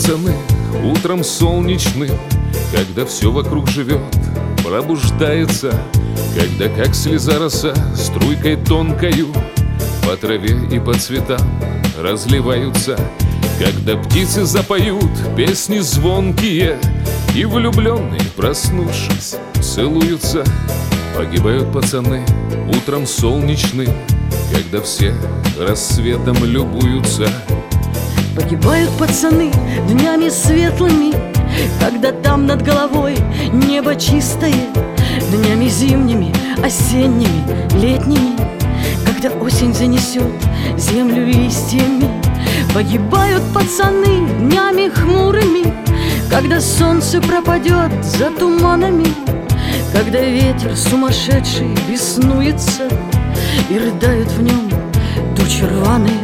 пацаны, утром солнечным, когда все вокруг живет, пробуждается, когда как слеза роса струйкой тонкою по траве и по цветам разливаются, когда птицы запоют песни звонкие, и влюбленные, проснувшись, целуются. Погибают пацаны утром солнечным, когда все рассветом любуются. Погибают пацаны днями светлыми, когда там над головой небо чистое, днями зимними, осенними, летними, когда осень занесет землю листьями. Погибают пацаны днями хмурыми, когда солнце пропадет за туманами, когда ветер сумасшедший беснуется и рыдают в нем тучи рваные.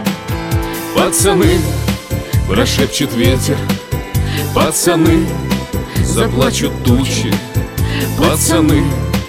Пацаны, прошепчет ветер, пацаны, заплачут тучи. Пацаны,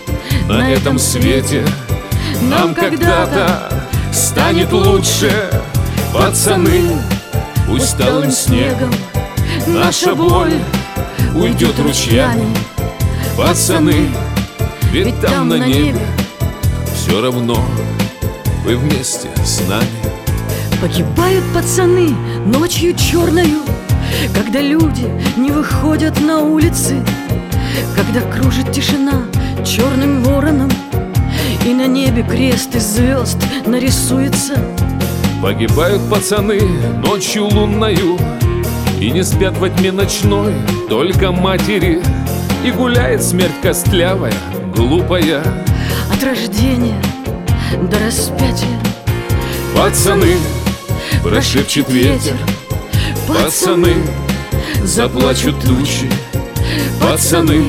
на этом свете нам когда-то станет лучше. Пацаны, усталым снегом наша боль уйдет ручьями. Пацаны, ведь там на небе все равно вы вместе с нами. Погибают пацаны ночью черною, когда люди не выходят на улицы, когда кружит тишина черным вороном, и на небе крест из звезд нарисуется. Погибают пацаны ночью лунною, и не спят во тьме ночной только матери, и гуляет смерть костлявая, глупая, от рождения до распятия. Пацаны, прошепчет ветер, пацаны, заплачут тучи. Пацаны,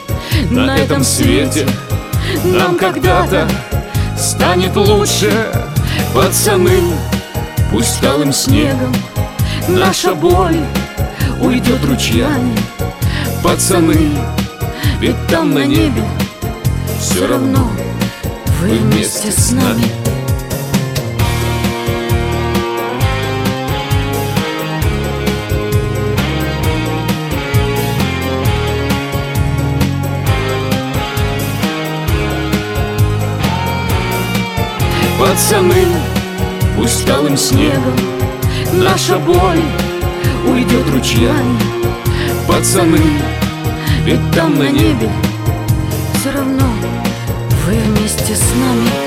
на этом свете нам когда-то станет лучше. Пацаны, пусть талым снегом наша боль уйдет ручьями. Пацаны, ведь там на небе все равно вы вместе с нами. Пацаны, пусть талым снегом наша боль уйдет ручьями. Пацаны, ведь там на небе все равно вы вместе с нами.